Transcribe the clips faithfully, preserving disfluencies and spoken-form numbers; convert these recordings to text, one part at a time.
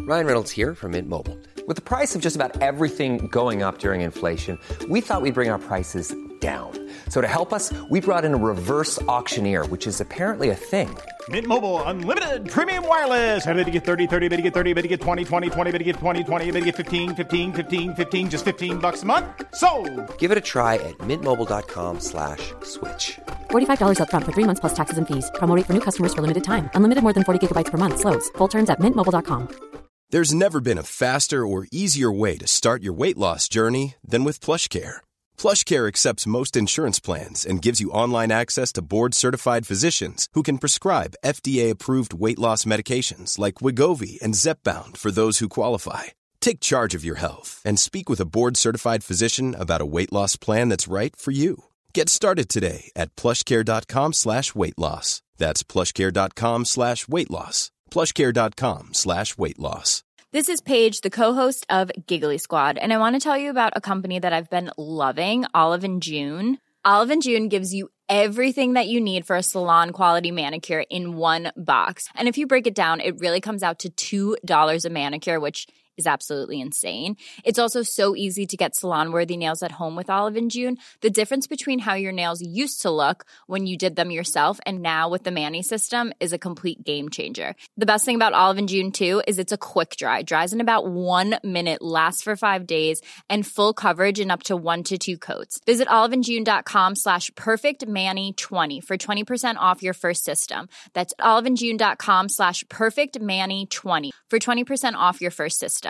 Ryan Reynolds here from Mint Mobile. With the price of just about everything going up during inflation, we thought we'd bring our prices down. So to help us, we brought in a reverse auctioneer, which is apparently a thing. Mint Mobile Unlimited Premium Wireless. How to get thirty, thirty, how to get thirty, how to get twenty, twenty, twenty, how to get twenty, twenty, how to get fifteen, fifteen, fifteen, fifteen, just fifteen bucks a month? Sold! Give it a try at mintmobile.com slash switch. forty-five dollars up front for three months plus taxes and fees. Promo rate for new customers for limited time. Unlimited more than forty gigabytes per month. Slows full terms at mint mobile dot com. There's never been a faster or easier way to start your weight loss journey than with PlushCare. PlushCare accepts most insurance plans and gives you online access to board-certified physicians who can prescribe F D A-approved weight loss medications like Wegovy and Zepbound for those who qualify. Take charge of your health and speak with a board-certified physician about a weight loss plan that's right for you. Get started today at plushcare.com slash weight loss. That's plushcare.com slash weight loss. plushcare.com slash weight loss. This is Paige, the co-host of Giggly Squad, and I want to tell you about a company that I've been loving, Olive and June. Olive and June gives you everything that you need for a salon-quality manicure in one box. And if you break it down, it really comes out to two dollars a manicure, which is absolutely insane. It's also so easy to get salon-worthy nails at home with Olive and June. The difference between how your nails used to look when you did them yourself and now with the Mani system is a complete game changer. The best thing about Olive and June, too, is it's a quick dry. Dries in about one minute, lasts for five days, and full coverage in up to one to two coats. Visit oliveandjune.com slash perfectmani20 for twenty percent off your first system. That's oliveandjune.com slash perfectmani20 for twenty percent off your first system.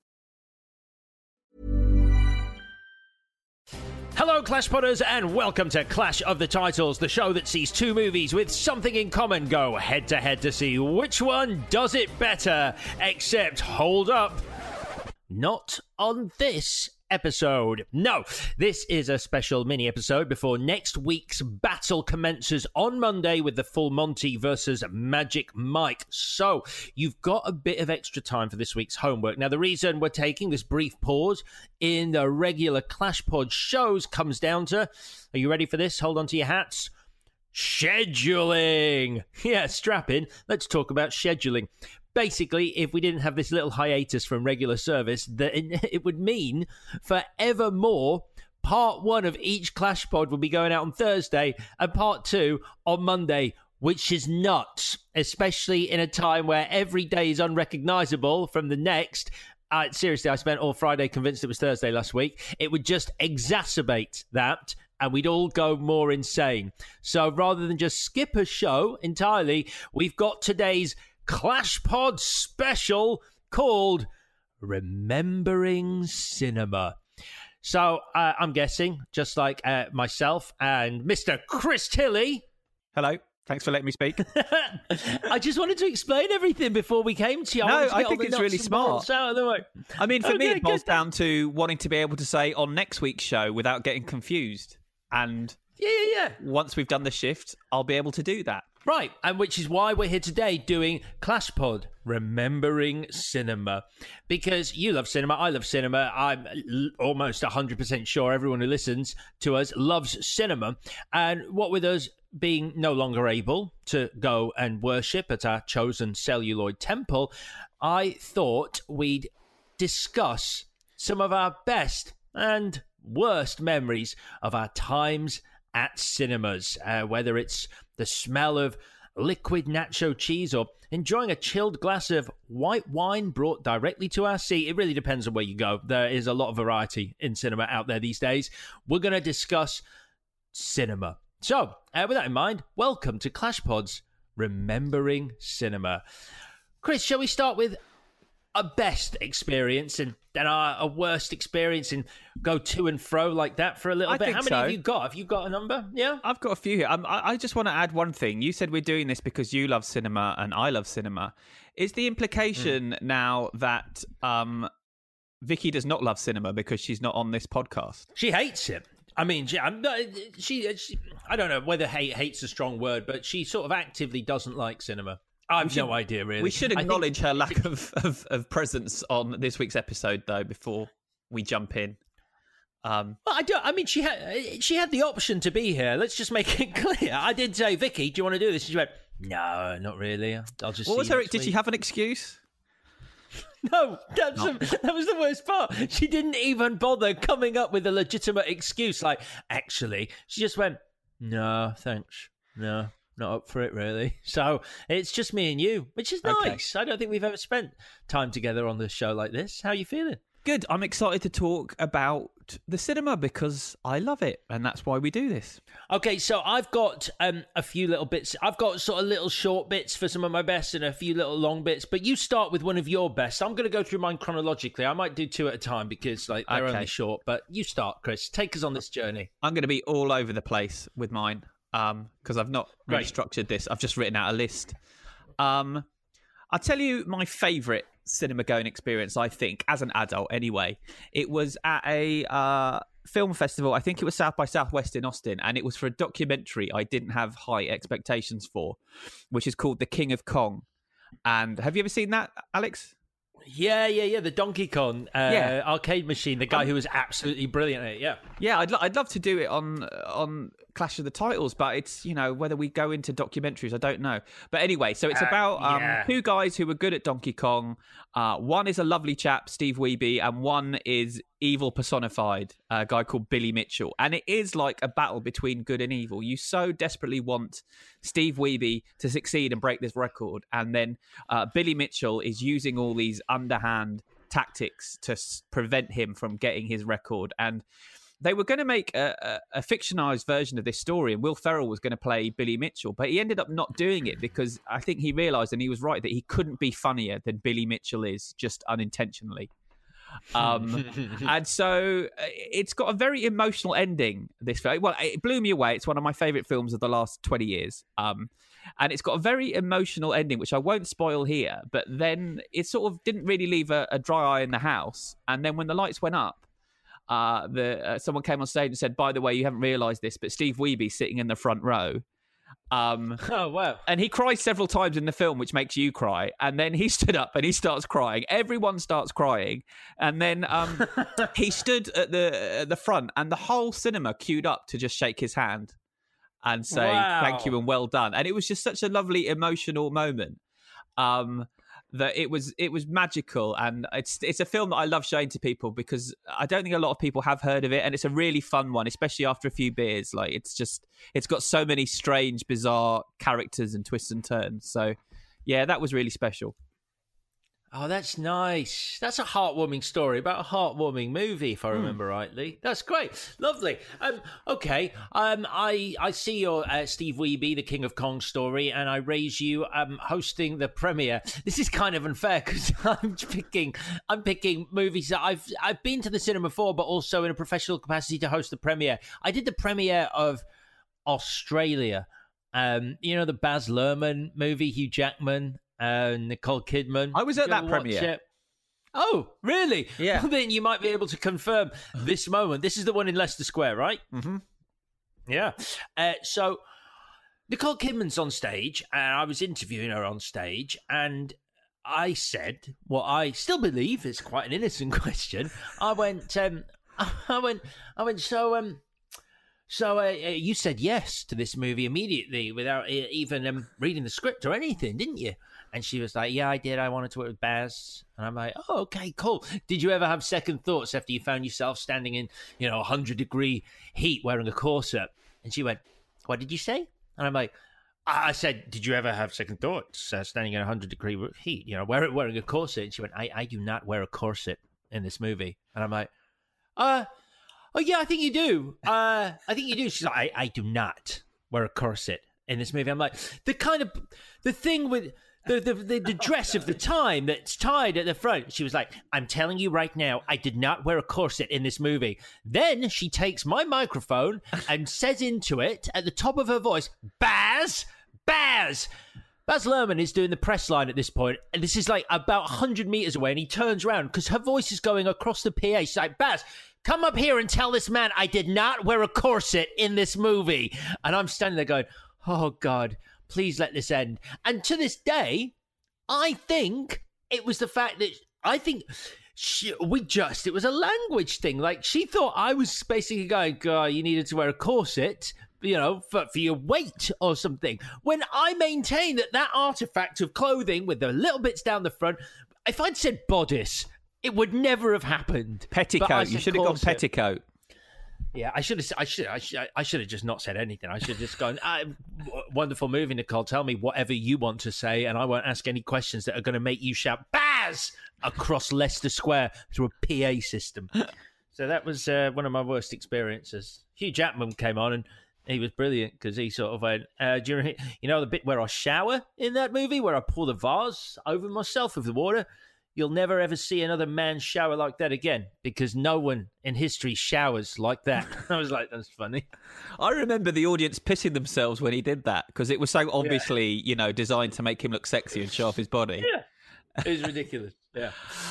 Hello, Clash Podders, and welcome to Clash of the Titles, the show that sees two movies with something in common go head-to-head to see which one does it better. Except, hold up, not on this episode. No, this is a special mini-episode before next week's battle commences on Monday with the Full Monty versus Magic Mike. So, you've got a bit of extra time for this week's homework. Now, the reason we're taking this brief pause in the regular Clash Pod shows comes down to, are you ready for this? Hold on to your hats. Scheduling! Yeah, strap in. Let's talk about scheduling. Basically, if we didn't have this little hiatus from regular service, that it would mean forevermore part one of each Clash Pod will be going out on Thursday and part two on Monday, which is nuts, especially in a time where every day is unrecognizable from the next. Uh, seriously, I spent all Friday convinced it was Thursday last week. It would just exacerbate that, and we'd all go more insane. So rather than just skip a show entirely, we've got today's Clash Pod special called Remembering Cinema. So uh, I'm guessing, just like uh, myself and Mister Chris Tilley. Hello. Thanks for letting me speak. I just wanted to explain everything before we came to you. I no, I think it's really smart. Out of the way. I mean, for okay, me, it boils good. down to wanting to be able to say on next week's show without getting confused. And yeah, yeah, yeah. once we've done the shift, I'll be able to do that. Right, and which is why we're here today doing Clash Pod, Remembering Cinema. Because you love cinema, I love cinema. I'm l- almost one hundred percent sure everyone who listens to us loves cinema. And what with us being no longer able to go and worship at our chosen celluloid temple, I thought we'd discuss some of our best and worst memories of our times at cinemas, uh, whether it's the smell of liquid nacho cheese or enjoying a chilled glass of white wine brought directly to our seat. It really depends on where you go. There is a lot of variety in cinema out there these days. We're going to discuss cinema. So, uh, with that in mind, welcome to Clash Pod's Remembering Cinema. Chris, shall we start with a best experience and then a, a worst experience and go to and fro like that for a little I bit? think How many so. have you got? Have you got a number? Yeah? I've got a few here. Um, I, I just want to add one thing. You said we're doing this because you love cinema and I love cinema. Is the implication mm. now that um, Vicky does not love cinema because she's not on this podcast? She hates it. I mean, she, I'm, she, she, I don't know whether hate hate's a strong word, but she sort of actively doesn't like cinema. I have should, no idea, really. We should acknowledge think... her lack of, of, of presence on this week's episode, though, before we jump in. Um, well, I don't. I mean, she had she had the option to be here. Let's just make it clear. I did say, Vicky, do you want to do this? And she went, no, not really. I'll just. What see was you her? next Did week. she have an excuse? No, that's No. A, that was the worst part. She didn't even bother coming up with a legitimate excuse. Like, actually, she just went, no, thanks. No, not up for it, really. So it's just me and you, which is Okay. nice. I don't think we've ever spent time together on the show like this. How are you feeling? Good. I'm excited to talk about the cinema because I love it, and that's why we do this. Okay, so I've got um, a few little bits. I've got sort of little short bits for some of my best and a few little long bits, but you start with one of your best. I'm going to go through mine chronologically. I might do two at a time because like they're Okay. only short, but you start, Chris. Take us on this journey. I'm going to be all over the place with mine um, because I've not really Great. structured this. I've just written out a list. Um, I'll tell you my favourite cinema going experience, I think, as an adult anyway. It was at a uh, film festival. I think it was South by Southwest in Austin, and it was for a documentary I didn't have high expectations for, which is called The King of Kong. And have you ever seen that, Alex? Yeah, yeah, yeah. The Donkey Kong uh, Yeah. arcade machine. The guy who was absolutely brilliant at it. Yeah. Yeah, I'd, lo- I'd love to do it on on Clash of the Titles, but it's, you know, whether we go into documentaries, I don't know. But anyway, so it's Uh, about um, yeah. two guys who were good at Donkey Kong. Uh, one is a lovely chap, Steve Wiebe, and one is evil personified, a guy called Billy Mitchell. And it is like a battle between good and evil. You so desperately want Steve Wiebe to succeed and break this record. And then uh, Billy Mitchell is using all these underhand tactics to s- prevent him from getting his record. And they were going to make a, a, a fictionalized version of this story, and Will Ferrell was going to play Billy Mitchell, but he ended up not doing it because I think he realized, and he was right, that he couldn't be funnier than Billy Mitchell is, just unintentionally. Um, and so uh, it's got a very emotional ending, this film. Well, it blew me away. It's one of my favorite films of the last twenty years. Um, and it's got a very emotional ending, which I won't spoil here, but then it sort of didn't really leave a, a dry eye in the house. And then when the lights went up, Uh, the uh, someone came on stage and said, "By the way, you haven't realised this, but Steve Wiebe's sitting in the front row." Um, Oh, wow. and he cries several times in the film, which makes you cry. And then he stood up and he starts crying. Everyone starts crying, and then um, he stood at the at the front, and the whole cinema queued up to just shake his hand and say Wow. thank you and well done. And it was just such a lovely emotional moment. Um, that it was it was magical, and it's it's a film that I love showing to people because I don't think a lot of people have heard of it, and it's a really fun one, especially after a few beers. Like it's just it's got so many strange, bizarre characters and twists and turns. So yeah, that was really special. Oh, that's nice. That's a heartwarming story about a heartwarming movie, if I remember rightly. That's great. Lovely. Um, okay. Um, I, I see your uh, Steve Wiebe, the King of Kong story, and I raise you um, hosting the premiere. This is kind of unfair because I'm picking I'm picking movies that I've I've been to the cinema for, but also in a professional capacity to host the premiere. I did the premiere of Australia. Um, you know, the Baz Luhrmann movie, Hugh Jackman. Uh, Nicole Kidman. I was at Did you that ever watch premiere. it? Oh, really? Yeah. Well, then you might be able to confirm this moment. This is the one in Leicester Square, right? Mm-hmm. Yeah. Uh, so Nicole Kidman's on stage, and I was interviewing her on stage, and I said what I still believe is quite an innocent question. I went, um, I went, I went. So, um, so uh, you said yes to this movie immediately without uh, even um, reading the script or anything, didn't you? And she was like, yeah, I did. I wanted to work with Baz. And I'm like, oh, okay, cool. Did you ever have second thoughts after you found yourself standing in, you know, one hundred degree heat wearing a corset? And she went, what did you say? And I'm like, I said, did you ever have second thoughts uh, standing in one hundred degree heat, you know, wearing, wearing a corset? And she went, I, I do not wear a corset in this movie. And I'm like, uh, oh, yeah, I think you do. Uh, I think you do. She's like, I, I do not wear a corset in this movie. I'm like, the kind of, the thing with... The, the the the dress of the time that's tied at the front. She was like, I'm telling you right now, I did not wear a corset in this movie. Then she takes my microphone and says into it at the top of her voice, Baz, Baz. Baz Luhrmann is doing the press line at this point, and this is like about one hundred meters away, and he turns around because her voice is going across the P A. She's like, Baz, come up here and tell this man I did not wear a corset in this movie. And I'm standing there going, oh, God. Please let this end. And to this day, I think it was the fact that I think she, we just, it was a language thing. Like she thought I was basically going, God, you needed to wear a corset, you know, for, for your weight or something. When I maintain that that artifact of clothing with the little bits down the front, if I'd said bodice, it would never have happened. Petticoat. You should have gone petticoat. Yeah, I should have. I should. I should. I should have just not said anything. I should have just gone. Ah, wonderful movie, Nicole. Tell me whatever you want to say, and I won't ask any questions that are going to make you shout "Baz" across Leicester Square through a P A system. So that was uh, one of my worst experiences. Hugh Jackman came on, and he was brilliant because he sort of went, uh, "Do you, you know the bit where I shower in that movie, where I pour the vase over myself with the water? You'll never ever see another man shower like that again because no one in history showers like that." I was like, that's funny. I remember the audience pissing themselves when he did that because it was so obviously, yeah. you know, designed to make him look sexy and show off his body. Yeah, it was ridiculous. Yeah.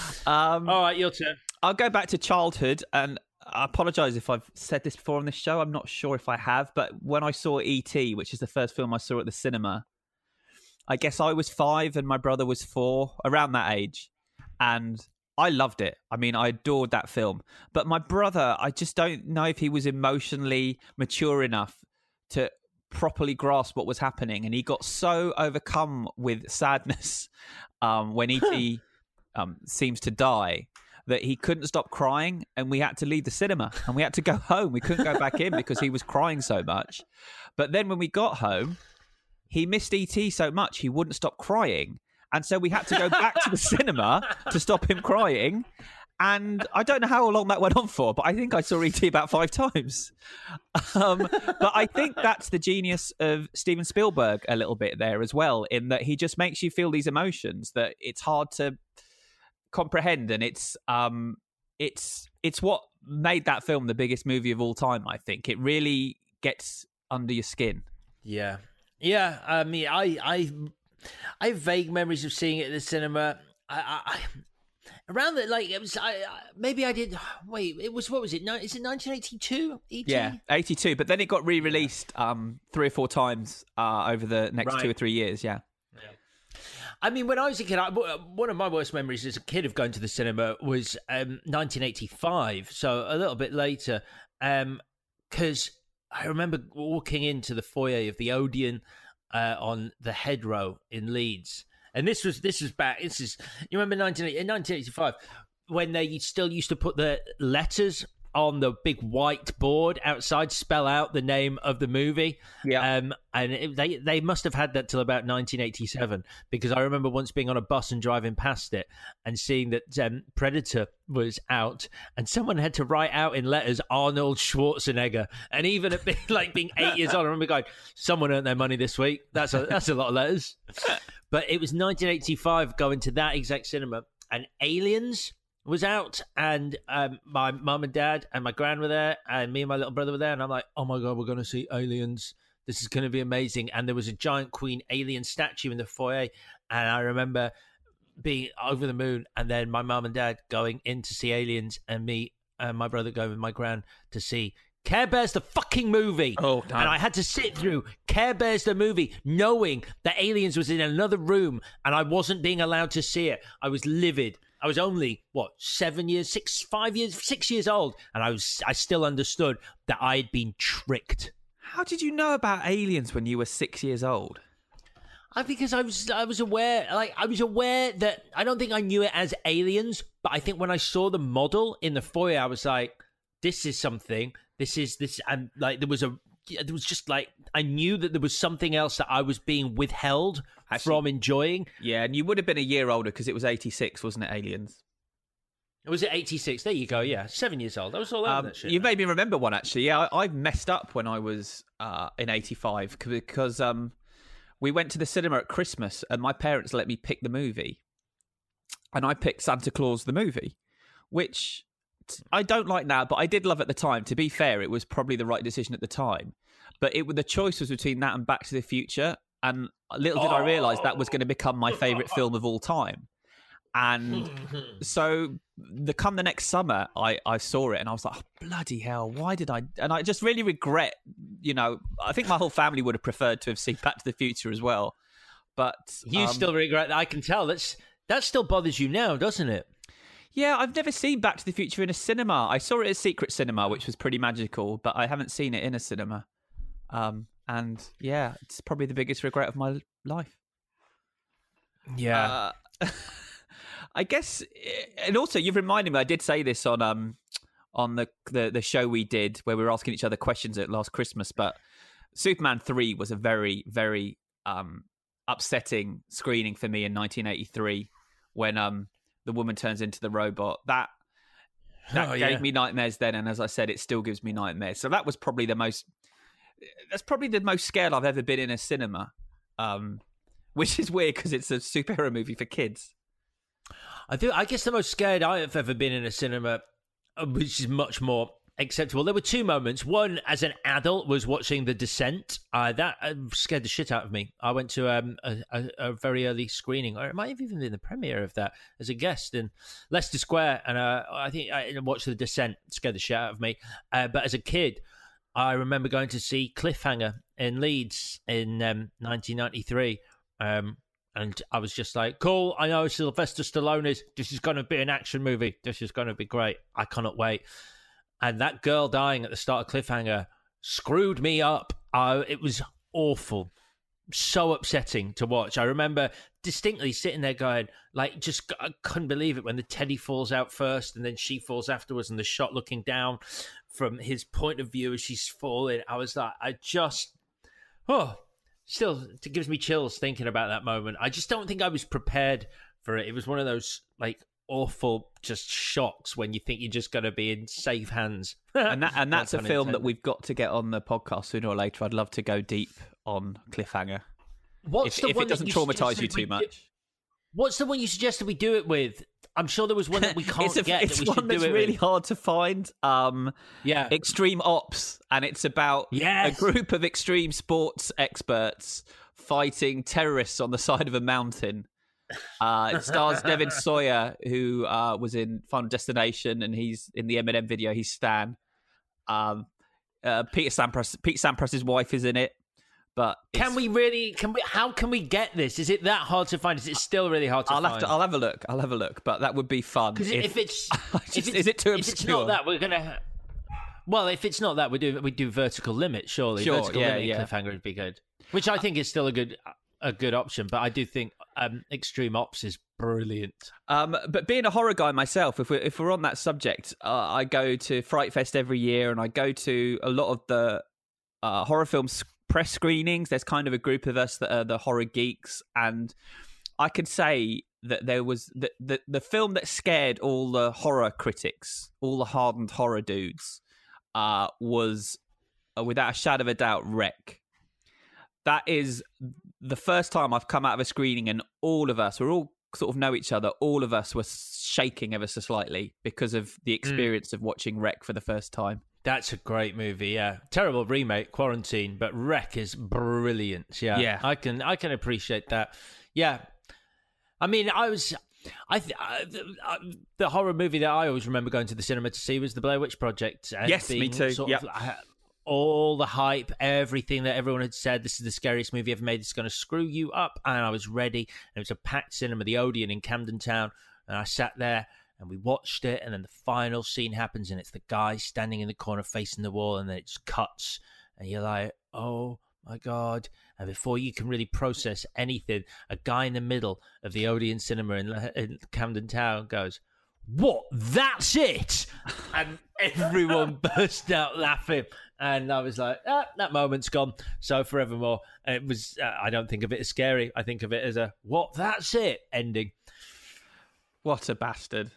Um, All right, your turn. I'll go back to childhood, and I apologise if I've said this before on this show. I'm not sure if I have, but when I saw E T, which is the first film I saw at the cinema, I guess I was five and my brother was four, around that age. And I loved it. I mean, I adored that film. But my brother, I just don't know if he was emotionally mature enough to properly grasp what was happening. And he got so overcome with sadness um, when E T um, seems to die that he couldn't stop crying. And we had to leave the cinema and we had to go home. We couldn't go back in because he was crying so much. But then when we got home, he missed E T so much he wouldn't stop crying. And so we had to go back to the cinema to stop him crying. And I don't know how long that went on for, but I think I saw E T about five times. Um, but I think that's the genius of Steven Spielberg a little bit there as well, in that he just makes you feel these emotions that it's hard to comprehend. And it's um, it's it's what made that film the biggest movie of all time, I think. It really gets under your skin. Yeah. Yeah. I mean, I... I... I have vague memories of seeing it at the cinema. I, I, I around the like it was. I, I maybe I did. Wait, it was what was it? No, is it nineteen eighty-two? E T? Yeah, eighty-two. But then it got re-released um, three or four times uh, over the next right. two or three years. Yeah. yeah. I mean, when I was a kid, I, one of my worst memories as a kid of going to the cinema was um, nineteen eighty-five. So a little bit later, because um, I remember walking into the foyer of the Odeon. Uh, on the Head Row in Leeds, and this was this was back. This is you remember nineteen in nineteen eighty-five when they still used to put the letters on the big white board outside, spell out the name of the movie. Yeah, um, and it, they they must have had that till about nineteen eighty-seven because I remember once being on a bus and driving past it and seeing that um, Predator was out, and someone had to write out in letters Arnold Schwarzenegger. And even at being, like being eight years old, I remember going, "Someone earned their money this week. That's a that's a lot of letters." But it was nineteen eighty-five going to that exact cinema, and Aliens was out, and um, my mum and dad and my gran were there, and me and my little brother were there, and I'm like, oh my God, we're going to see Aliens. This is going to be amazing. And there was a giant Queen alien statue in the foyer, and I remember being over the moon, and then my mum and dad going in to see Aliens, and me and my brother going with my gran to see Care Bears the fucking movie. Oh, damn. And I had to sit through Care Bears the movie knowing that Aliens was in another room and I wasn't being allowed to see it. I was livid. I was only, what, seven years, six, five years, six years old. And I was, I still understood that I had been tricked. How did you know about Aliens when you were six years old? I, because I was, I was aware, like, I was aware that, I don't think I knew it as Aliens, but I think when I saw the model in the foyer, I was like, this is something, this is, this, and like, there was a, there was just like, I knew that there was something else that I was being withheld Actually, from enjoying. Yeah, and you would have been a year older because it was eighty-six, wasn't it, Aliens? Was it eighty-six? There you go, yeah. Seven years old. I was all over um, that shit. You made me remember one, actually. Yeah, I, I messed up when I was uh, in eighty-five because um, we went to the cinema at Christmas and my parents let me pick the movie. And I picked Santa Claus the movie, which I don't like now, but I did love at the time. To be fair, it was probably the right decision at the time. But it the choice was between that and Back to the Future. And little did oh. I realise that was going to become my favourite film of all time. And so the come the next summer, I, I saw it and I was like, oh, bloody hell, why did I... And I just really regret, you know, I think my whole family would have preferred to have seen Back to the Future as well. But... You um, still regret that. I can tell. That's That still bothers you now, doesn't it? Yeah, I've never seen Back to the Future in a cinema. I saw it at Secret Cinema, which was pretty magical, but I haven't seen it in a cinema. Um, and yeah, it's probably the biggest regret of my life. Yeah. Uh, I guess, and also you've reminded me. I did say this on um on the, the the show we did where we were asking each other questions at last Christmas. But Superman three was a very very um upsetting screening for me in nineteen eighty-three when um the woman turns into the robot. That that oh, gave yeah. me nightmares then, and as I said, it still gives me nightmares. So that was probably the most. That's probably the most scared I've ever been in a cinema, um, which is weird because it's a superhero movie for kids. I think I guess the most scared I have ever been in a cinema, which is much more acceptable. There were two moments. One, as an adult, was watching The Descent. Uh, that uh, scared the shit out of me. I went to um, a, a, a very early screening, or it might have even been the premiere of that, as a guest in Leicester Square, and uh, I think I watched The Descent. It scared the shit out of me. Uh, but as a kid, I remember going to see Cliffhanger in Leeds in um, nineteen ninety-three. Um, and I was just like, cool, I know Sylvester Stallone is, this is going to be an action movie. This is going to be great. I cannot wait. And that girl dying at the start of Cliffhanger screwed me up. Uh, it was awful. So upsetting to watch. I remember distinctly sitting there going, like, just I couldn't believe it when the teddy falls out first and then she falls afterwards, and the shot looking down from his point of view as she's falling. I was like, I just, oh, still, it gives me chills thinking about that moment. I just don't think I was prepared for it. It was one of those, like, awful just shocks when you think you're just going to be in safe hands. and that, and that's a film intended. that we've got to get on the podcast sooner or later. I'd love to go deep on Cliffhanger. What's if, the if one it doesn't you traumatize you too do, much. What's the one you suggested we do it with? I'm sure there was one that we can't it's a, get. It's that we one should that's do it really with. hard to find. Um, yeah, Extreme Ops, and it's about yes. a group of extreme sports experts fighting terrorists on the side of a mountain. Uh, it stars Devin Sawyer, who uh, was in Final Destination, and he's in the Eminem video. He's Stan. Um, uh, Peter Sampras, Pete Sampras's wife is in it. But can we really? Can we? How can we get this? Is it that hard to find? Is it still really hard to I'll find? Have to, I'll have a look. I'll have a look. But that would be fun. Because if, if it's, just, if it's is it too if obscure? It's not that, we're gonna. Well, if it's not that, we do we do Vertical Limit. Surely, Sure, Vertical yeah, Limit yeah. Cliffhanger would be good. Which I think is still a good a good option. But I do think um, Extreme Ops is brilliant. Um, but being a horror guy myself, if we're if we're on that subject, uh, I go to Fright Fest every year, and I go to a lot of the uh, horror films press screenings. There's kind of a group of us that are the horror geeks, and I can say that there was the the, the film that scared all the horror critics, all the hardened horror dudes, uh, was uh, without a shadow of a doubt Wreck. That is the first time I've come out of a screening and all of us, we're all sort of know each other, all of us were shaking ever so slightly because of the experience mm. of watching Wreck for the first time. That's a great movie, yeah. Terrible remake, Quarantine, but Wreck is brilliant. Yeah, yeah. I can I can appreciate that. Yeah, I mean, I was, I, I the, uh, the horror movie that I always remember going to the cinema to see was The Blair Witch Project. And yes, me too. Sort yep. of, uh, all the hype, everything that everyone had said, this is the scariest movie ever made, it's going to screw you up. And I was ready. And it was a packed cinema, the Odeon in Camden Town. And I sat there and we watched it. And then the final scene happens and it's the guy standing in the corner facing the wall. And then it just cuts. And you're like, oh my God. And before you can really process anything, a guy in the middle of the Odeon cinema in, in Camden Town goes, what? That's it? And everyone burst out laughing. And I was like, ah, that moment's gone. So forevermore. And it was, uh, I don't think of it as scary. I think of it as a, what, that's it ending. What a bastard.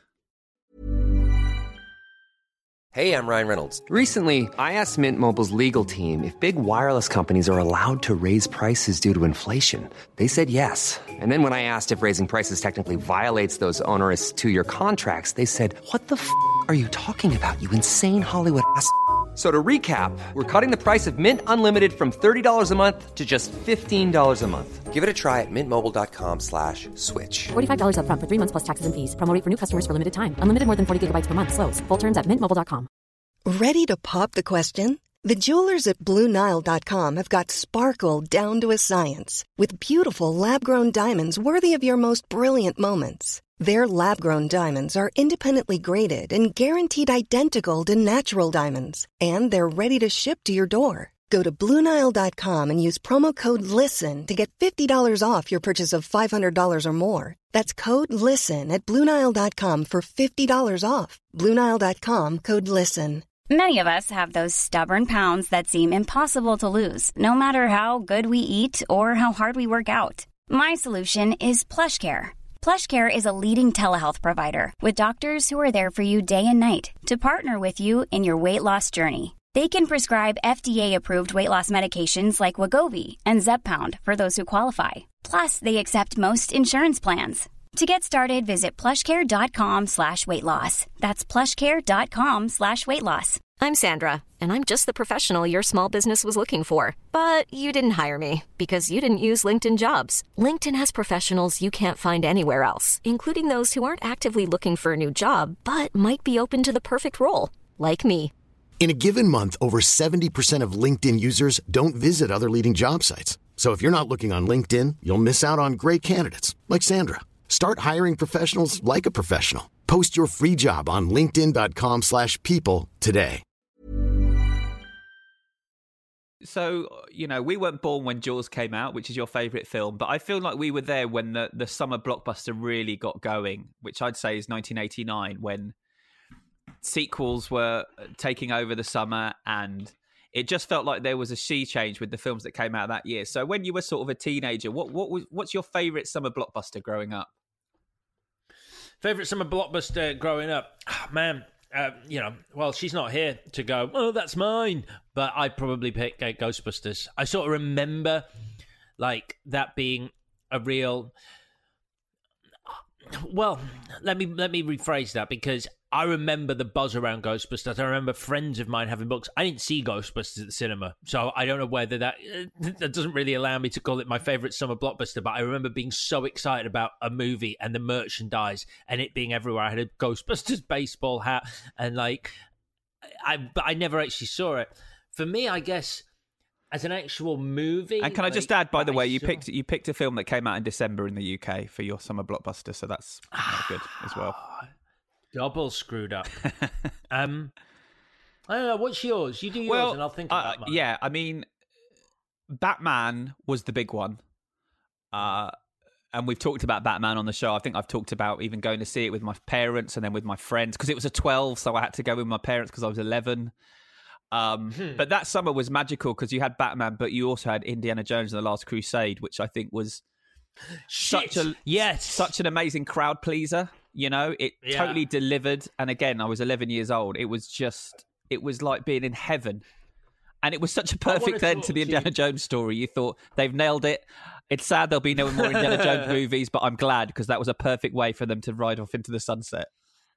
Hey, I'm Ryan Reynolds. Recently, I asked Mint Mobile's legal team if big wireless companies are allowed to raise prices due to inflation. They said yes. And then when I asked if raising prices technically violates those onerous two-year contracts, they said, what the f*** are you talking about, you insane Hollywood ass f- So to recap, we're cutting the price of Mint Unlimited from thirty dollars a month to just fifteen dollars a month. Give it a try at mintmobile.com slash switch. forty-five dollars up front for three months plus taxes and fees. Promo rate for new customers for limited time. Unlimited more than forty gigabytes per month. Slows full terms at mint mobile dot com. Ready to pop the question? The jewelers at Blue Nile dot com have got sparkle down to a science with beautiful lab-grown diamonds worthy of your most brilliant moments. Their lab-grown diamonds are independently graded and guaranteed identical to natural diamonds, and they're ready to ship to your door. Go to Blue Nile dot com and use promo code LISTEN to get fifty dollars off your purchase of five hundred dollars or more. That's code LISTEN at Blue Nile dot com for fifty dollars off. Blue Nile dot com, code LISTEN. Many of us have those stubborn pounds that seem impossible to lose, no matter how good we eat or how hard we work out. My solution is PlushCare. PlushCare is a leading telehealth provider with doctors who are there for you day and night to partner with you in your weight loss journey. They can prescribe F D A-approved weight loss medications like Wegovy and Zepbound for those who qualify. Plus, they accept most insurance plans. To get started, visit plushcare.com slash weight loss. That's plushcare.com slash weight loss. I'm Sandra, and I'm just the professional your small business was looking for. But you didn't hire me because you didn't use LinkedIn Jobs. LinkedIn has professionals you can't find anywhere else, including those who aren't actively looking for a new job, but might be open to the perfect role, like me. In a given month, over seventy percent of LinkedIn users don't visit other leading job sites. So if you're not looking on LinkedIn, you'll miss out on great candidates like Sandra. Start hiring professionals like a professional. Post your free job on linkedin.com slash people today. So, you know, we weren't born when Jaws came out, which is your favourite film, but I feel like we were there when the, the summer blockbuster really got going, which I'd say is nineteen eighty-nine, when sequels were taking over the summer, and it just felt like there was a sea change with the films that came out that year. So when you were sort of a teenager, what what was what's your favourite summer blockbuster growing up? Favourite summer blockbuster growing up? Oh, man, uh, you know, well, she's not here to go, oh, that's mine. But I'd probably pick uh, Ghostbusters. I sort of remember, like, that being a real... Well, let me let me rephrase that, because I remember the buzz around Ghostbusters. I remember friends of mine having books. I didn't see Ghostbusters at the cinema, so I don't know whether that that doesn't really allow me to call it my favourite summer blockbuster, but I remember being so excited about a movie and the merchandise and it being everywhere. I had a Ghostbusters baseball hat, and like, I but I never actually saw it. For me, I guess, as an actual movie. And can like, I just add, by the way, you saw... picked you picked a film that came out in December in the U K for your summer blockbuster, so that's good as well. Double screwed up. um, I don't know. What's yours? You do yours, well, and I'll think uh, about mine. Yeah, I mean, Batman was the big one. Uh, and we've talked about Batman on the show. I think I've talked about even going to see it with my parents and then with my friends, because it was a twelve, so I had to go with my parents because I was eleven. Um, hmm. But that summer was magical because you had Batman, but you also had Indiana Jones and the Last Crusade, which I think was Shit. such a yes, such an amazing crowd pleaser. You know, it yeah. totally delivered. And again, I was eleven years old. It was just, it was like being in heaven. And it was such a perfect end to the Indiana you. Jones story. You thought, they've nailed it. It's sad there'll be no more Indiana Jones movies, but I'm glad, because that was a perfect way for them to ride off into the sunset.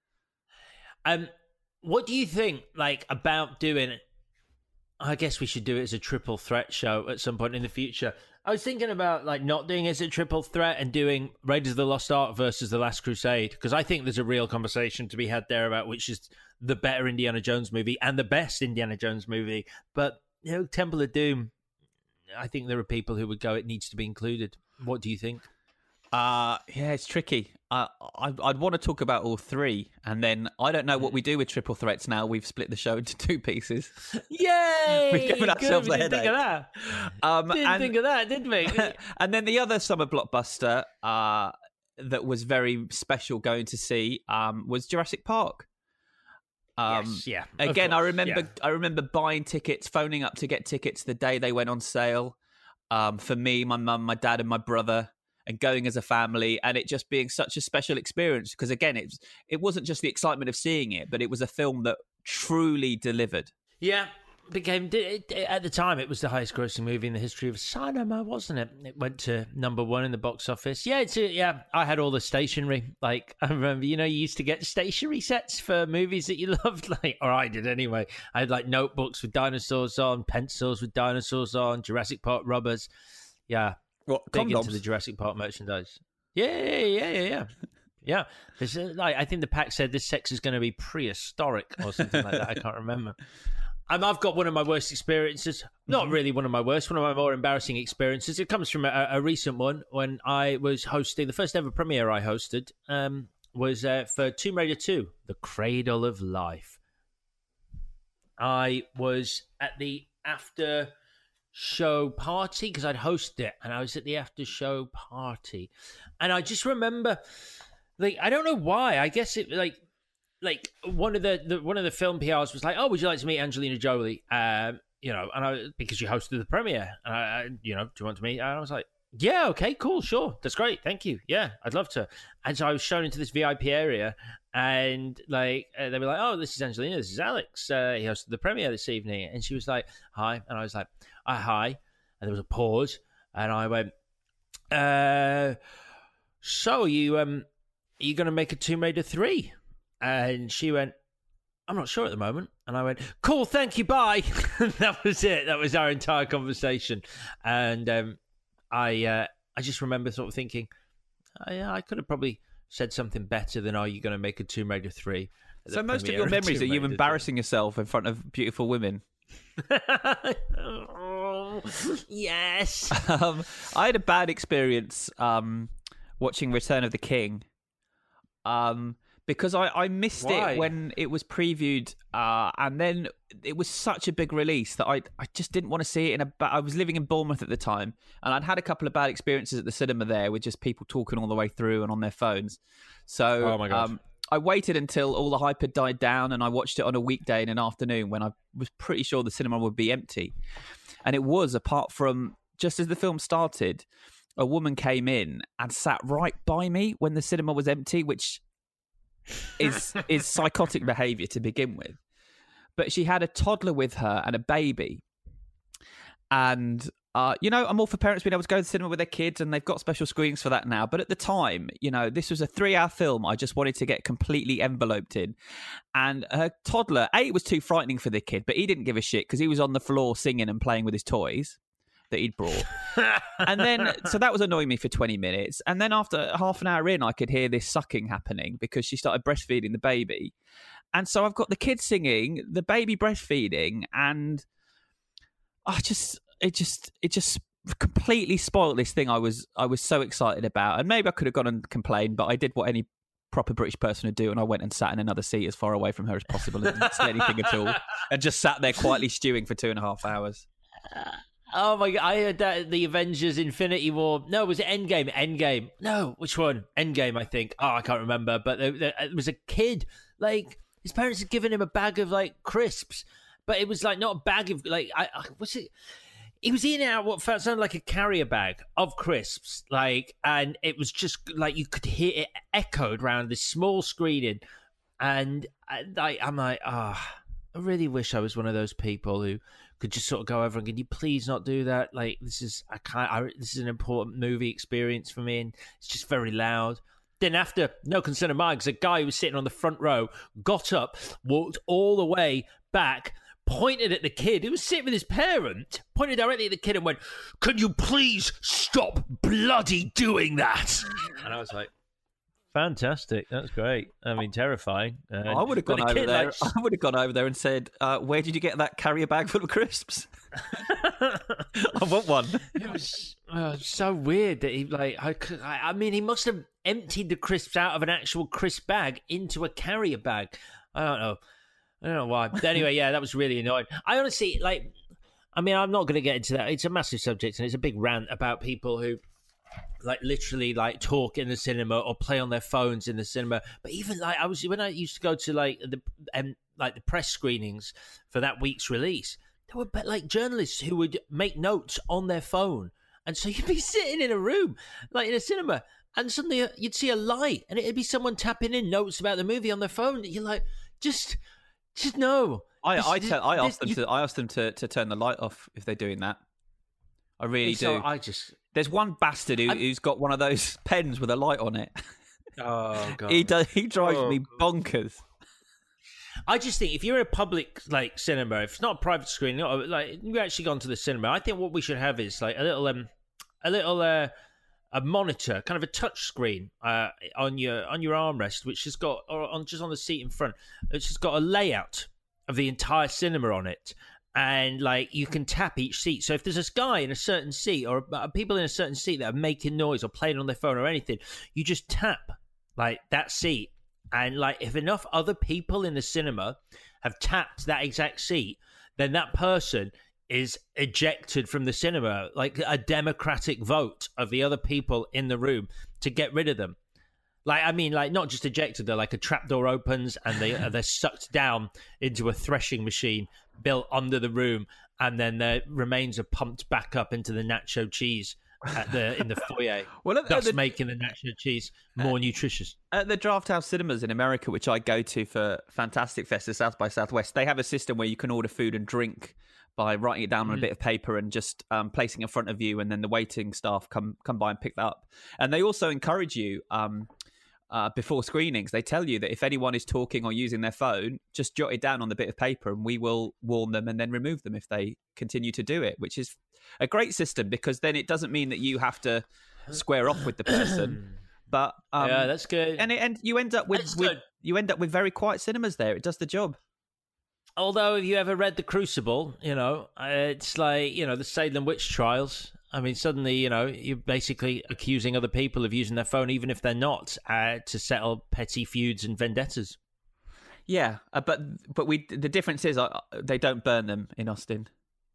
Um, what do you think, like, about doing it? I guess we should do it as a triple threat show at some point in the future. I was thinking about, like, not doing it as a triple threat and doing Raiders of the Lost Ark versus The Last Crusade, because I think there's a real conversation to be had there about which is the better Indiana Jones movie and the best Indiana Jones movie. But, you know, Temple of Doom, I think there are people who would go, it needs to be included. What do you think? Uh, yeah, it's tricky. Uh, I, I'd want to talk about all three, and then I don't know what we do with triple threats now. We've split the show into two pieces. Yay! We've given ourselves Good. a We didn't headache. think of that. Um, didn't and, think of that, did we? And then the other summer blockbuster uh, that was very special going to see um, was Jurassic Park. Um, yes, yeah. Again, I remember yeah. I remember buying tickets, phoning up to get tickets the day they went on sale. Um, for me, my mum, my dad, and my brother, and going as a family, and it just being such a special experience, because again, it was, it wasn't just the excitement of seeing it, but it was a film that truly delivered. Yeah, became at the time it was the highest grossing movie in the history of cinema, wasn't it? It went to number one in the box office. Yeah, it's a, yeah. I had all the stationery. Like, I remember, you know, you used to get stationery sets for movies that you loved, like, or I did anyway. I had like notebooks with dinosaurs on, pencils with dinosaurs on, Jurassic Park rubbers. Yeah. What, big condoms? into the Jurassic Park merchandise. Yeah, yeah, yeah, yeah, yeah. Yeah. There's a, like, I think the pack said this sex is going to be prehistoric or something like that. I can't remember. Um, I've got one of my worst experiences. Not really one of my worst, one of my more embarrassing experiences. It comes from a, a recent one when I was hosting, the first ever premiere I hosted um, was uh, for Tomb Raider two, The Cradle of Life. I was at the after show party because I'd hosted it, and I was at the after show party, and I just remember, like, I don't know why. I guess it like, like one of the, the one of the film P Rs was like, "Oh, would you like to meet Angelina Jolie?" Um, you know, and I because you hosted the premiere, and I, I, you know, do you want to meet? And I was like, "Yeah, okay, cool, sure, that's great, thank you. Yeah, I'd love to." And so I was shown into this V I P area. And like uh, they were like, "Oh, this is Angelina. This is Alex. Uh, he hosted the premiere this evening." And she was like, "Hi," and I was like, uh, "Hi." And there was a pause, and I went, uh, "So are you um, are you going to make a Tomb Raider three?" And she went, "I'm not sure at the moment." And I went, "Cool, thank you, bye." That was it. That was our entire conversation. And um, I uh, I just remember sort of thinking, oh, yeah, I could have probably said something better than "Are you going to make a Tomb Raider three?" So most of your memories are you embarrassing yourself in front of beautiful women? Oh, yes. Um, I had a bad experience um, watching Return of the King um, because I, I missed Why? it when it was previewed, uh, and then it was such a big release that I I just didn't want to see it. In a ba- I was living in Bournemouth at the time, and I'd had a couple of bad experiences at the cinema there with just people talking all the way through and on their phones. So Oh my God. Um, I waited until all the hype had died down, and I watched it on a weekday in an afternoon when I was pretty sure the cinema would be empty. And it was, apart from just as the film started, a woman came in and sat right by me when the cinema was empty, which is is psychotic behaviour to begin with. But she had a toddler with her and a baby. And, uh, you know, I'm all for parents being able to go to the cinema with their kids, and they've got special screenings for that now. But at the time, you know, this was a three-hour film I just wanted to get completely enveloped in. And her toddler, A, it was too frightening for the kid, but he didn't give a shit because he was on the floor singing and playing with his toys that he'd brought. And then, so that was annoying me for twenty minutes. And then after half an hour in, I could hear this sucking happening because she started breastfeeding the baby. And so I've got the kid singing, the baby breastfeeding, and I just, it just, it just completely spoiled this thing I was, I was so excited about. And maybe I could have gone and complained, but I did what any proper British person would do, and I went and sat in another seat as far away from her as possible and didn't say anything at all, and just sat there quietly stewing for two and a half hours. Oh my God, I heard that the Avengers Infinity War. No, was it Endgame? Endgame. No, which one? Endgame, I think. Oh, I can't remember. But there, there, it was a kid, like, his parents had given him a bag of, like, crisps. But it was, like, not a bag of, like, I, I what's it? He was eating out what felt sounded like a carrier bag of crisps, like, and it was just, like, you could hear it echoed around this small screening. And I, I, I'm like, ah, oh, I really wish I was one of those people who could just sort of go over and can you please not do that? Like, this is I can't. I, this is an important movie experience for me, and it's just very loud. Then after, no concern of mine, because a guy who was sitting on the front row got up, walked all the way back, pointed at the kid who was sitting with his parent, pointed directly at the kid and went, "Can you please stop bloody doing that?" And I was like, fantastic, that's great. I mean, terrifying. And I would have gone over kid, there. like, I would have gone over there and said, uh, "Where did you get that carrier bag full of crisps?" I want one. It was uh, so weird that he like. I, could, I, I mean, he must have emptied the crisps out of an actual crisp bag into a carrier bag. I don't know. I don't know why. But anyway, yeah, that was really annoying. I honestly like. I mean, I'm not going to get into that. It's a massive subject, and it's a big rant about people who, like, literally like talk in the cinema or play on their phones in the cinema. But even like I was when I used to go to like the um, like the press screenings for that week's release, there were like journalists who would make notes on their phone, and so you'd be sitting in a room like in a cinema, and suddenly you'd see a light, and it'd be someone tapping in notes about the movie on their phone. You're like, just, just no. I This- I, this- tell, I this- asked them you- to I asked them to, to turn the light off if they're doing that. I really so do. I just. There's one bastard who, I'm- who's got one of those pens with a light on it. Oh god. He does. He drives Oh, me bonkers. I just think if you're in a public like cinema, if it's not a private screen, not like you've actually gone to the cinema, I think what we should have is like a little um a little uh a monitor, kind of a touch screen uh on your on your armrest, which has got or on just on the seat in front, which has got a layout of the entire cinema on it. And like you can tap each seat. So if there's a guy in a certain seat or uh, people in a certain seat that are making noise or playing on their phone or anything, you just tap like that seat. And like if enough other people in the cinema have tapped that exact seat, then that person is ejected from the cinema, like a democratic vote of the other people in the room to get rid of them. Like, I mean, like not just ejected, they're like a trapdoor opens and they, uh, they're sucked down into a threshing machine built under the room, and then their remains are pumped back up into the nacho cheese at the in the foyer, well, at, thus at the, making the nacho cheese more uh, nutritious. At the Draft House Cinemas in America, which I go to for Fantastic Fest at South by Southwest, they have a system where you can order food and drink by writing it down on mm. a bit of paper and just um, placing it in front of you, and then the waiting staff come come by and pick that up. And they also encourage you, um, uh, before screenings, they tell you that if anyone is talking or using their phone, just jot it down on the bit of paper and we will warn them and then remove them if they continue to do it, which is a great system, because then it doesn't mean that you have to square off with the person. But um, yeah, that's good. And it, and you end up with, with you end up with very quiet cinemas there. It does the job. Although, if you ever read The Crucible, you know, it's like, you know, the Salem witch trials. I mean, suddenly, you know, you're basically accusing other people of using their phone, even if they're not, uh, to settle petty feuds and vendettas. Yeah, uh, but but we the difference is uh, they don't burn them in Austin.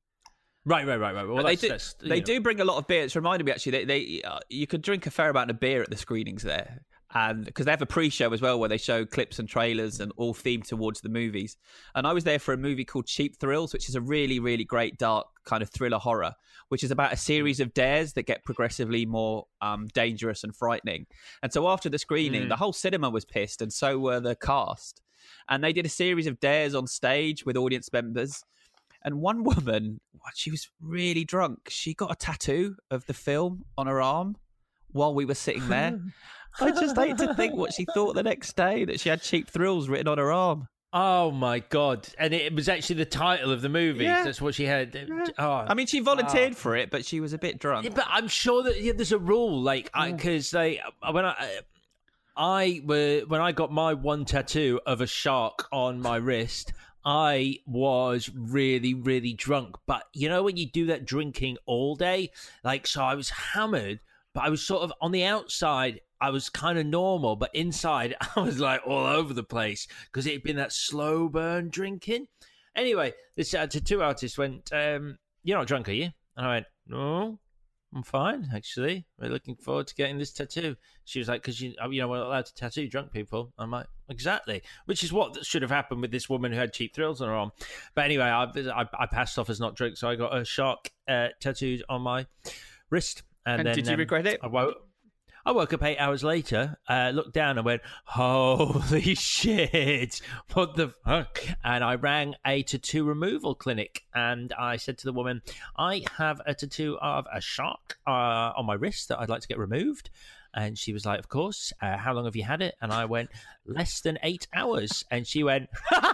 Right, right, right, right. Well, they that's, do, that's, they know. do bring a lot of beer. It's reminded me, actually, they, they uh, you could drink a fair amount of beer at the screenings there. And because they have a pre-show as well where they show clips and trailers and all themed towards the movies. And I was there for a movie called Cheap Thrills, which is a really, really great dark kind of thriller horror, which is about a series of dares that get progressively more um, dangerous and frightening. And so after the screening, mm. the whole cinema was pissed, and so were the cast. And they did a series of dares on stage with audience members. And one woman, she was really drunk. She got a tattoo of the film on her arm while we were sitting there. I just hate to think what she thought the next day, that she had Cheap Thrills written on her arm. Oh, my God. And it was actually the title of the movie. Yeah. That's what she had. Yeah. Oh, I mean, she volunteered oh. for it, but she was a bit drunk. Yeah, but I'm sure that yeah, there's a rule. Like, because yeah. like, when I... I were when I got my one tattoo of a shark on my wrist, I was really, really drunk. But you know when you do that drinking all day? Like, so I was hammered, but I was sort of on the outside, I was kind of normal, but inside I was like all over the place because it had been that slow burn drinking. Anyway, this uh, tattoo artist went, um, "You're not drunk, are you?" And I went, "No, I'm fine, actually. We're looking forward to getting this tattoo." She was like, because you, you know, we're not allowed to tattoo drunk people. I'm like, exactly. Which is what should have happened with this woman who had Cheap Thrills on her arm. But anyway, I, I, I passed off as not drunk, so I got a shark uh, tattooed on my wrist. And, and then, did you um, regret it? I woke, I woke up eight hours later, uh, looked down and went, holy shit, what the fuck? And I rang a tattoo removal clinic and I said to the woman, I have a tattoo of a shark uh, on my wrist that I'd like to get removed. And she was like, of course, uh, how long have you had it? And I went, less than eight hours. And she went,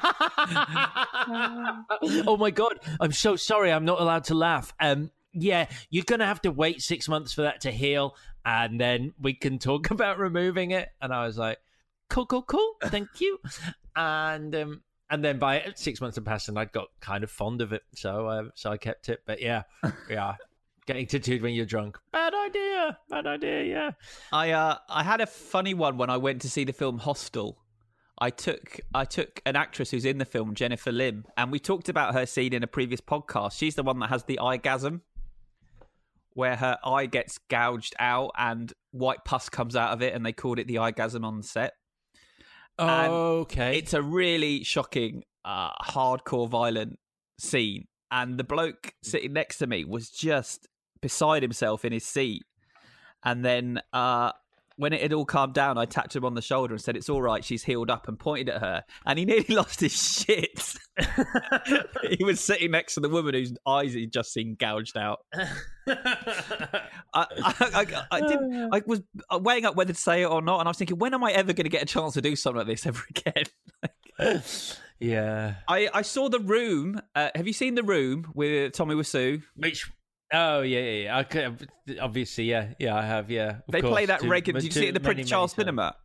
oh my God, I'm so sorry, I'm not allowed to laugh. Um, yeah, you're going to have to wait six months for that to heal, and then we can talk about removing it. And I was like, cool, cool, cool, thank you. And um, and then by six months had passed, and I got kind of fond of it, so uh, so I kept it. But yeah, yeah, getting tattooed when you're drunk, bad idea, bad idea. Yeah, I uh, I had a funny one when I went to see the film Hostel. I took I took an actress who's in the film, Jennifer Lim, and we talked about her scene in a previous podcast. She's the one that has the eyegasm, where her eye gets gouged out and white pus comes out of it, and they called it the eyegasm on the set. Oh, okay. It's a really shocking, uh, hardcore, violent scene. And the bloke sitting next to me was just beside himself in his seat. And then uh, when it had all calmed down, I tapped him on the shoulder and said, it's all right, she's healed up, and pointed at her. And he nearly lost his shit. He was sitting next to the woman whose eyes he'd just seen gouged out. I, I, I, I, didn't, I was weighing up whether to say it or not, and I was thinking, when am I ever going to get a chance to do something like this ever again? Yeah. I, I saw The Room. Uh, have you seen The Room with Tommy Wiseau? Which... Oh, yeah, yeah, yeah. I could, obviously, yeah. Yeah, I have, yeah. They course. play that too, regularly. Did you see it at the Prince Charles Cinema?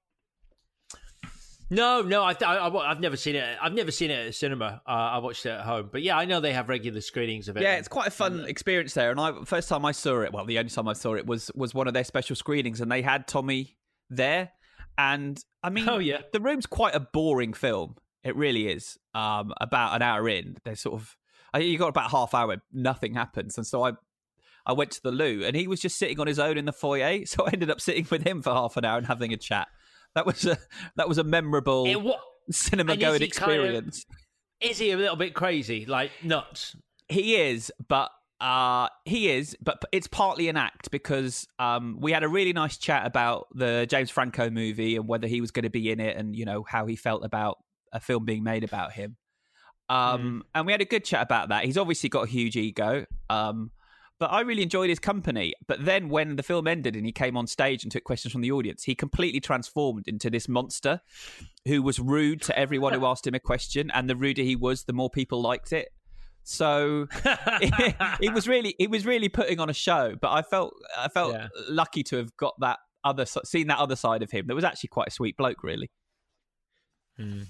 No, no, I, I, I've never seen it. I've never seen it at a cinema. Uh, I watched it at home. But yeah, I know they have regular screenings of it. Yeah, it's quite a fun experience there. And I first time I saw it, well, the only time I saw it was was one of their special screenings, and they had Tommy there. And I mean, oh, yeah. The Room's quite a boring film. It really is. Um, about an hour in, they're sort of... I, you got about half hour, nothing happens. And so I I went to the loo and he was just sitting on his own in the foyer. So I ended up sitting with him for half an hour and having a chat. That was a that was a memorable it, what, cinema going experience. Kind of, is he a little bit crazy, like nuts? He is, but uh, he is, but it's partly an act because um, we had a really nice chat about the James Franco movie and whether he was going to be in it and, you know, how he felt about a film being made about him. Um, mm. And we had a good chat about that. He's obviously got a huge ego. Um, But I really enjoyed his company. But then when the film ended and he came on stage and took questions from the audience, he completely transformed into this monster who was rude to everyone who asked him a question. And the ruder he was, the more people liked it. So it, it was really, it was really putting on a show. But I felt, I felt yeah. lucky to have got that other, seen that other side of him. That was actually quite a sweet bloke, really. Hmm.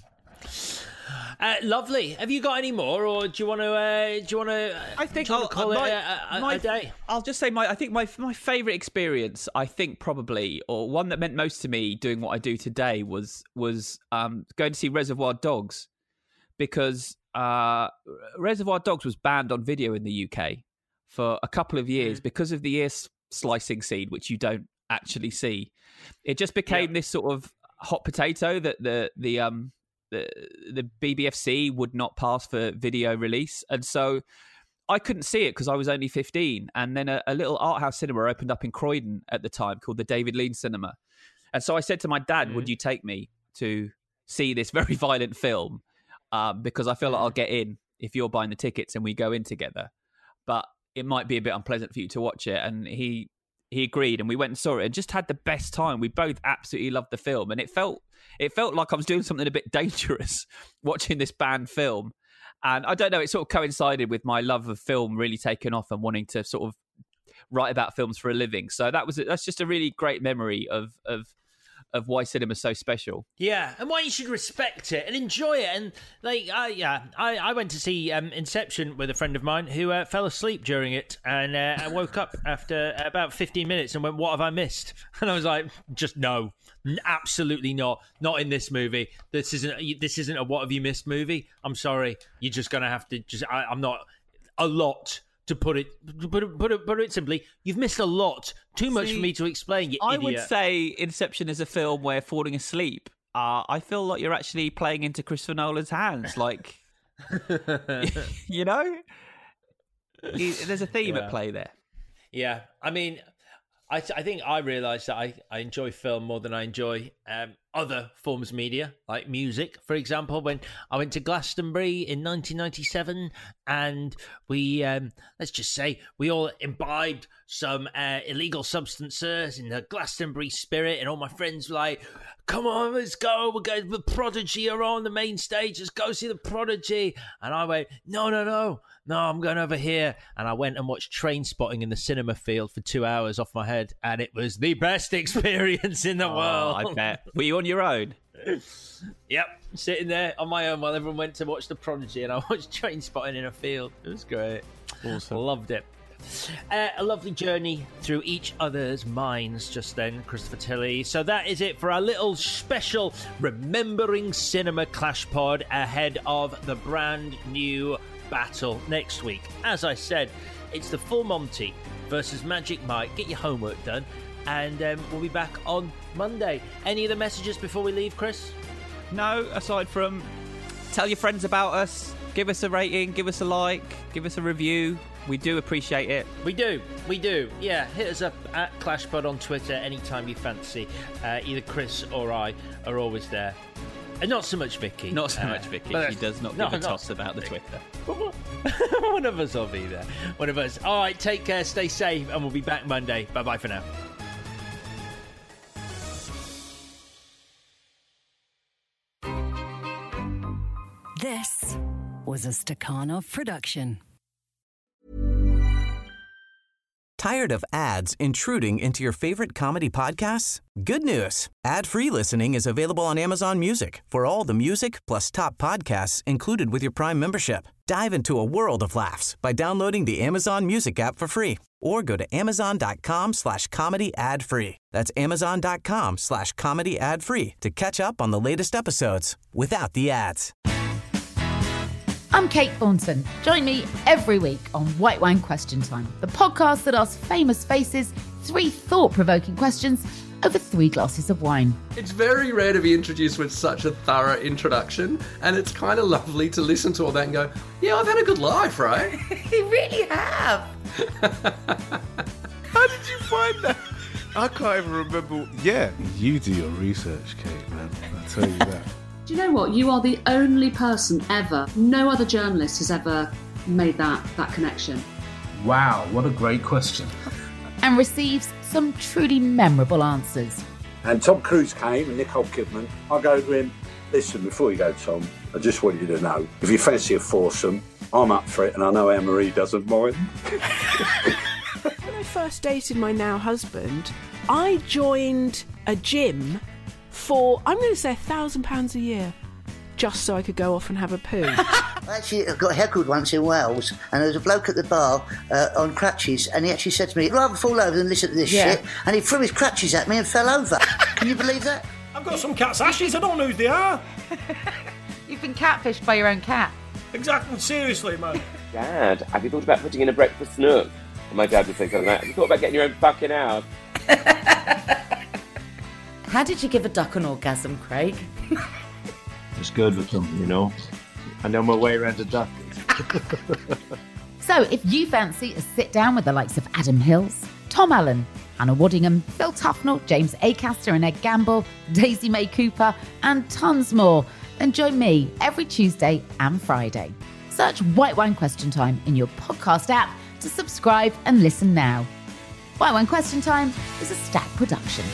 Uh, lovely. Have you got any more, or do you want to? Uh, do you want to? I think I'll call my, it a, a, my, a day. I'll just say my. I think my my favourite experience. I think probably, or one that meant most to me doing what I do today was was um, going to see Reservoir Dogs, because uh, Reservoir Dogs was banned on video in the U K for a couple of years mm. because of the ear slicing scene, which you don't actually see. It just became yeah. this sort of hot potato that the the um. The, the B B F C would not pass for video release. And so I couldn't see it because I was only fifteen. And then a, a little art house cinema opened up in Croydon at the time called the David Lean Cinema. And so I said to my dad, mm-hmm. would you take me to see this very violent film? Um, because I feel like I'll get in if you're buying the tickets and we go in together. But it might be a bit unpleasant for you to watch it. And he he agreed, and we went and saw it and just had the best time. We both absolutely loved the film. And it felt It felt like I was doing something a bit dangerous watching this banned film. And I don't know, it sort of coincided with my love of film really taking off and wanting to sort of write about films for a living. So that was that's just a really great memory of of of why cinema's so special. Yeah, and why you should respect it and enjoy it. And like, uh, yeah, I, I went to see um, Inception with a friend of mine who uh, fell asleep during it, and uh, I woke up after about fifteen minutes and went, "What have I missed?" And I was like, "Just no, absolutely not, not in this movie. This isn't this isn't a what have you missed movie. I'm sorry, you're just gonna have to just. I, I'm not a lot." To put it, put it, put it, put it simply, you've missed a lot. Too much See, for me to explain. You I idiot. would say Inception is a film where falling asleep. Uh, I feel like you're actually playing into Christopher Nolan's hands. Like, you know, he, there's a theme yeah. at play there. Yeah, I mean, I, I think I realised that I, I enjoy film more than I enjoy um, other forms of media, like music, for example. When I went to Glastonbury in nineteen ninety-seven, and we, um, let's just say, we all imbibed some uh, illegal substances in the Glastonbury spirit, and all my friends were like, "Come on, let's go, we're going, the Prodigy are on the main stage, let's go see the Prodigy." And I went, no, no, no, no, I'm going over here. And I went and watched Trainspotting in the cinema field for two hours off my head, and it was the best experience in the oh, world. I bet. Were you on your own? Yep, sitting there on my own while everyone went to watch the Prodigy, and I watched Trainspotting in a field. It was great. Awesome. Loved it. Uh, a lovely journey through each other's minds just then, Christopher Tilley. So that is it for our little special Remembering Cinema Clash Pod ahead of the brand new battle next week. As I said, it's the Full Monty versus Magic Mike. Get your homework done, and um, we'll be back on Monday. Any other messages before we leave, Chris? No, aside from tell your friends about us, give us a rating, give us a like, give us a review. We do appreciate it. We do. We do. Yeah, hit us up at ClashPod on Twitter anytime you fancy. Uh, either Chris or I are always there. And not so much Vicky. Not so uh, much Vicky. She does not no, give a not toss about the Twitter. One of us will be there. One of us. All right, take care, stay safe, and we'll be back Monday. Bye-bye for now. This was a Stakhanov production. Tired of ads intruding into your favorite comedy podcasts? Good news. Ad-free listening is available on Amazon Music for all the music plus top podcasts included with your Prime membership. Dive into a world of laughs by downloading the Amazon Music app for free or go to amazon.com slash comedy ad free. That's amazon.com slash comedy ad free to catch up on the latest episodes without the ads. I'm Kate Thornton. Join me every week on White Wine Question Time, the podcast that asks famous faces three thought-provoking questions over three glasses of wine. It's very rare to be introduced with such a thorough introduction, and it's kind of lovely to listen to all that and go, yeah, I've had a good life, right? You really have. How did you find that? I can't even remember. Yeah, you do your research, Kate, man. I'll tell you that. Do you know what? You are the only person ever, no other journalist has ever made that, that connection. Wow, what a great question. And receives some truly memorable answers. And Tom Cruise came and Nicole Kidman. I go to him, listen, before you go, Tom, I just want you to know, if you fancy a foursome, I'm up for it, and I know Anne-Marie doesn't mind. When I first dated my now husband, I joined a gym for, I'm going to say, a thousand pounds a year, just so I could go off and have a poo. Actually, I got heckled once in Wales, and there was a bloke at the bar uh, on crutches, and he actually said to me, I'd rather fall over than listen to this Yeah. shit, and he threw his crutches at me and fell over. Can you believe that? I've got some cat's ashes, I don't know who they are. You've been catfished by your own cat. Exactly, seriously, man. Dad, have you thought about putting in a breakfast nook? And my dad would say something like, have you thought about getting your own fucking house? How did you give a duck an orgasm, Craig? It's good with them, you know. I know my way around a duck. So if you fancy a sit down with the likes of Adam Hills, Tom Allen, Hannah Waddingham, Phil Tufnell, James Acaster and Ed Gamble, Daisy May Cooper, and tons more, then join me every Tuesday and Friday. Search White Wine Question Time in your podcast app to subscribe and listen now. White Wine Question Time is a Stack production.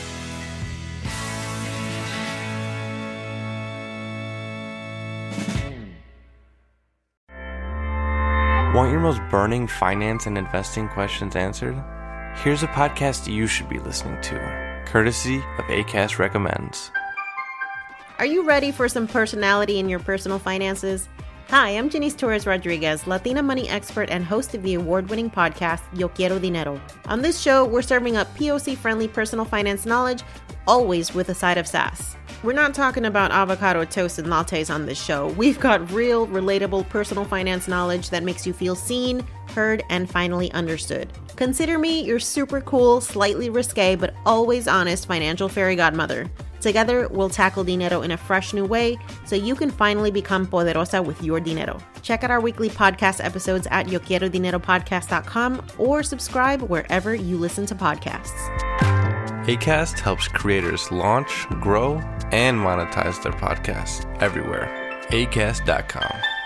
Want your most burning finance and investing questions answered? Here's a podcast you should be listening to, courtesy of Acast Recommends. Are you ready for some personality in your personal finances? Hi, I'm Janice Torres Rodriguez, Latina money expert and host of the award-winning podcast, Yo Quiero Dinero. On this show, we're serving up P O C-friendly personal finance knowledge, always with a side of sass. We're not talking about avocado toast and lattes on this show. We've got real, relatable personal finance knowledge that makes you feel seen, heard, and finally understood. Consider me your super cool, slightly risque, but always honest financial fairy godmother. Together, we'll tackle dinero in a fresh new way so you can finally become poderosa with your dinero. Check out our weekly podcast episodes at yo quiero dinero podcast dot com or subscribe wherever you listen to podcasts. Acast helps creators launch, grow, and monetize their podcasts everywhere. acast dot com.